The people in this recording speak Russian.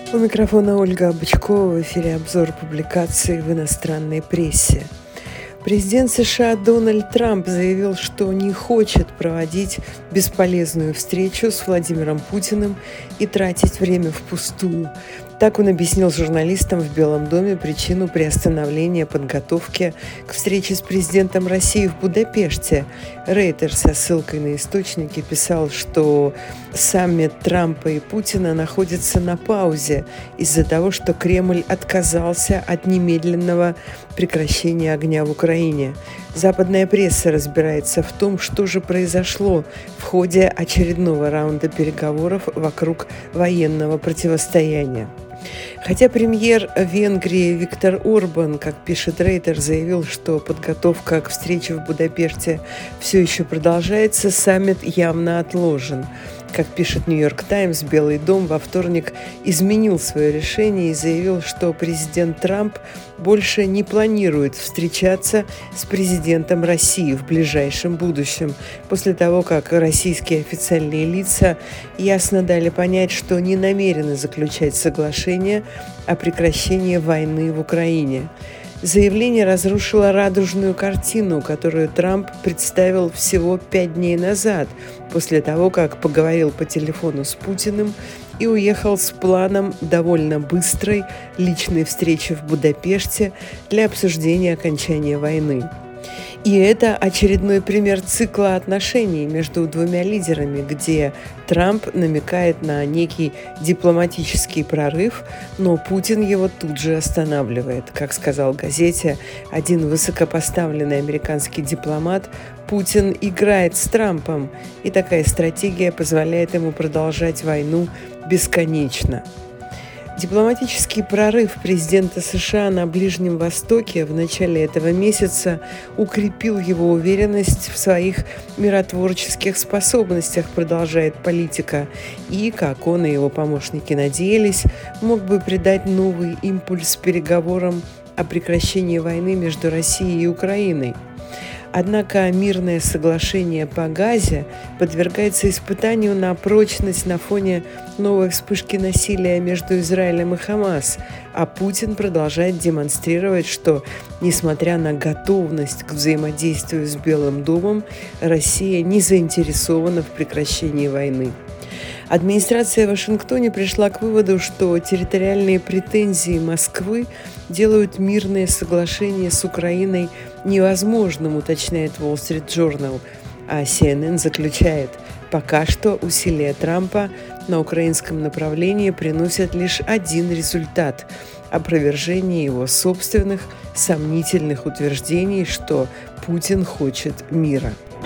У микрофона Ольга Бычкова, в эфире обзор публикаций в иностранной прессе. Президент США Дональд Трамп заявил, что не хочет проводить бесполезную встречу с Владимиром Путиным и тратить время впустую. Так он объяснил журналистам в Белом доме причину приостановления подготовки к встрече с президентом России в Будапеште. Рейтер со ссылкой на источники писал, что саммит Трампа и Путина находится на паузе из-за того, что Кремль отказался от немедленного прекращения огня в Украине. Западная пресса разбирается в том, что же произошло в ходе очередного раунда переговоров вокруг военного противостояния. Хотя премьер Венгрии Виктор Орбан, как пишет Рейтер, заявил, что подготовка к встрече в Будапеште все еще продолжается, саммит явно отложен. Как пишет Нью-Йорк Таймс, Белый дом во вторник изменил свое решение и заявил, что президент Трамп больше не планирует встречаться с президентом России в ближайшем будущем, после того, как российские официальные лица ясно дали понять, что не намерены заключать соглашение о прекращении войны в Украине. Заявление разрушило радужную картину, которую Трамп представил всего 5 дней назад, после того, как поговорил по телефону с Путиным и уехал с планом довольно быстрой личной встречи в Будапеште для обсуждения окончания войны. И это очередной пример цикла отношений между двумя лидерами, где Трамп намекает на некий дипломатический прорыв, но Путин его тут же останавливает. Как сказал газете один высокопоставленный американский дипломат, Путин играет с Трампом, и такая стратегия позволяет ему продолжать войну бесконечно. Дипломатический прорыв президента США на Ближнем Востоке в начале этого месяца укрепил его уверенность в своих миротворческих способностях, продолжает Политика, и, как он и его помощники надеялись, мог бы придать новый импульс переговорам о прекращении войны между Россией и Украиной. Однако мирное соглашение по Газе подвергается испытанию на прочность на фоне новой вспышки насилия между Израилем и Хамас, а Путин продолжает демонстрировать, что, несмотря на готовность к взаимодействию с Белым домом, Россия не заинтересована в прекращении войны. Администрация в Вашингтоне пришла к выводу, что территориальные претензии Москвы делают мирное соглашение с Украиной невозможным, уточняет Wall Street Journal, а CNN заключает, пока что усилия Трампа на украинском направлении приносят лишь один результат – опровержение его собственных сомнительных утверждений, что Путин хочет мира.